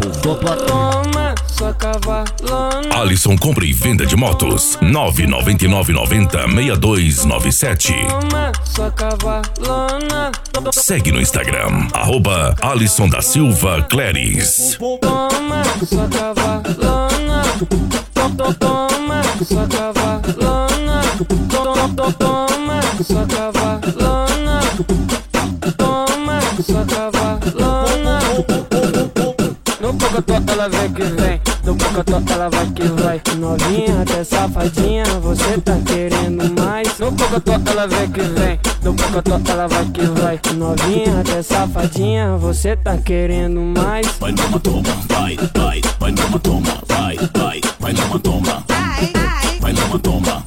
Toma, sua cavalona. Alisson compra e venda de motos. 999906297. Toma, sua cavalona. Segue no Instagram, @Alisson da Silva Cléris. Toma, sua cavalona. Toma, sua cavalona. Toma, sua cavalona. Toma, sua cavalona. No pocotó ela vem que vem, no pocotó ela vai que vai. Novinha até safadinha, você tá querendo mais. No pocotó ela vem que vem, no pocotó ela vai que vai. Novinha até safadinha, você tá querendo mais. Vai numa toma, vai numa toma, vai numa toma, vai numa toma.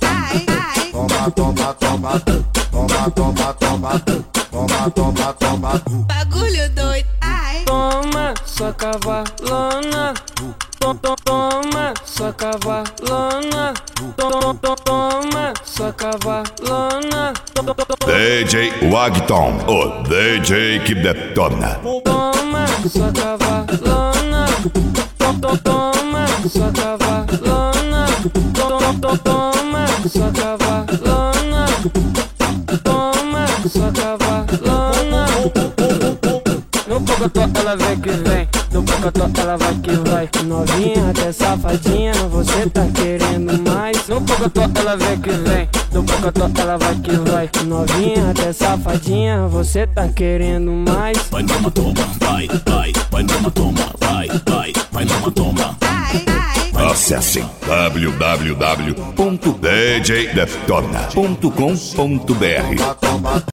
Toma. Bagulho doido. Toma, sua cavalona. Toma, sua cavalona. Toma, sua cavalona. DJ Wagton, o DJ que detona. Toma, sua cavalona. Toma, sua cavalona. Toma, sua cavalona. Toma, sua cavalona. No pocotó ela vem que vem, no pocotó ela vai que vai. Novinha até safadinha, você tá querendo mais. No pocotó ela vem que vem, no pocotó ela vai que vai. Novinha até safadinha, você tá querendo mais. Vai numa toma, vai numa toma, vai numa toma. Acesse www.djdetona.com.br.